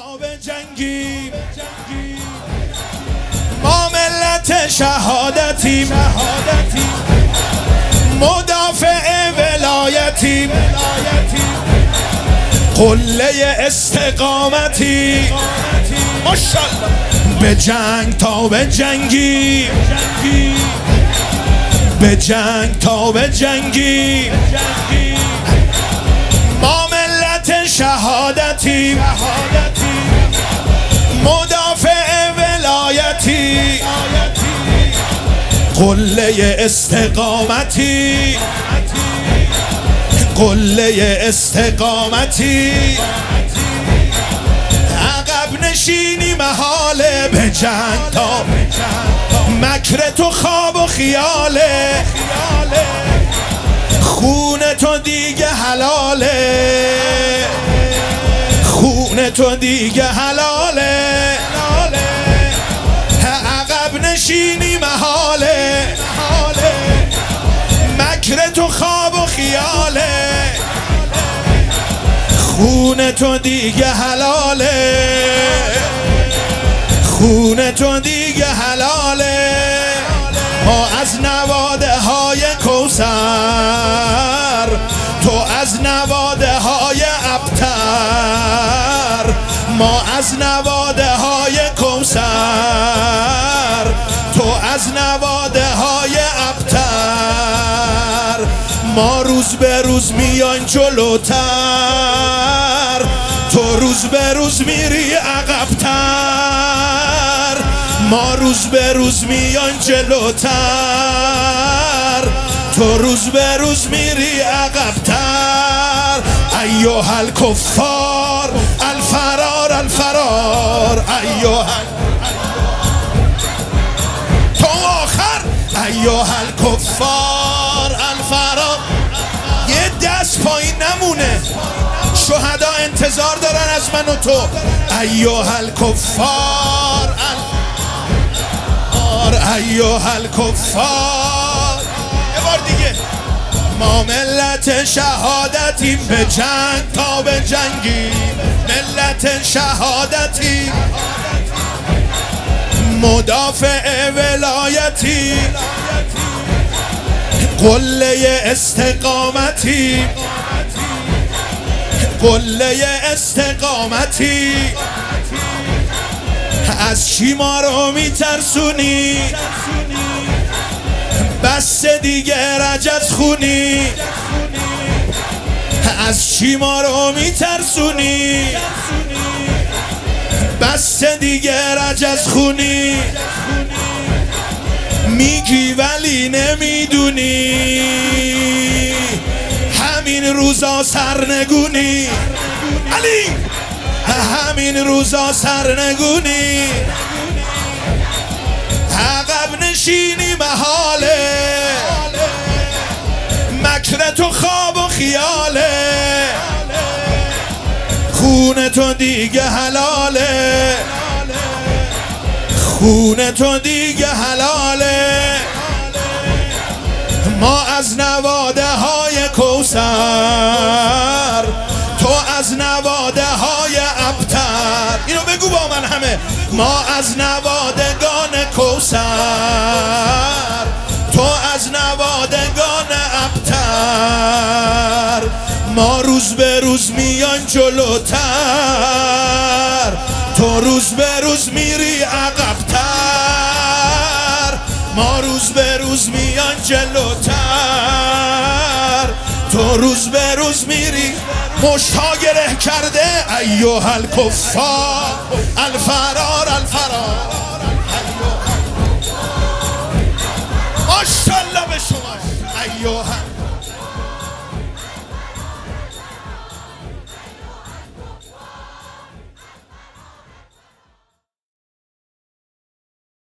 تا بجنگیم ما ملت شهادتیم مدافع ولایتیم قله استقامتی ماشاءالله به جنگ تا بجنگیم به جنگ تا بجنگیم ما ملت شهادتیم مدافع ولایتی قله استقامتی قله استقامتی عقب نشینی محاله به جنگ تا مکر تو خواب و خیاله خون تو دیگه حلاله خون تو دیگه حلاله عقب نشینی محاله مکر تو خواب و خیاله خون تو دیگه حلاله خون تو دیگه حلاله ما از نواده های کوثر تو از نواده های ابتر ما از نواده های کوثر تو از نواده های ابتر ما روز به روز میان جلوتر تو روز به روز میری عقبتر ما روز به روز میان جلوتر تو روز به روز میری عقبتر ایها الکفار الفرار الفرار ایها تو آخر ایها الکفار الفرار یه دست پایین نمونه شهدا انتظار دارن از من و تو ایها الکفار ایها الکفار یه بار دیگه ما ملت شهادتیم به جنگ تا به جنگیم ملت شهادتیم مدافع ولایتی قله استقامتی قله استقامتی از چی ما رو میترسونی بس دیگه رجز خونی از چی ما رو میترسونی بس دیگه رجز خونی میگی ولی نمیدونی همین روزا سرنگونی علی همین روزا سرنگونی عقب نشینی محاله مکر تو خواب و خیاله خون تو دیگه حلاله خون تو دیگه حلاله ما از نواده های کوثر تو از نواده های ابتر اینو بگو با من همه ما از نوادگان کوثر تو از نوادگان ابتر ما روز به روز میان جلوتر تو روز به روز میری عقبتر ما روز به روز میان جلوتر تو روز به روز میری مشتا گره کرده ایها الکفار الفرار الفرار ماشاءالله به شما ایها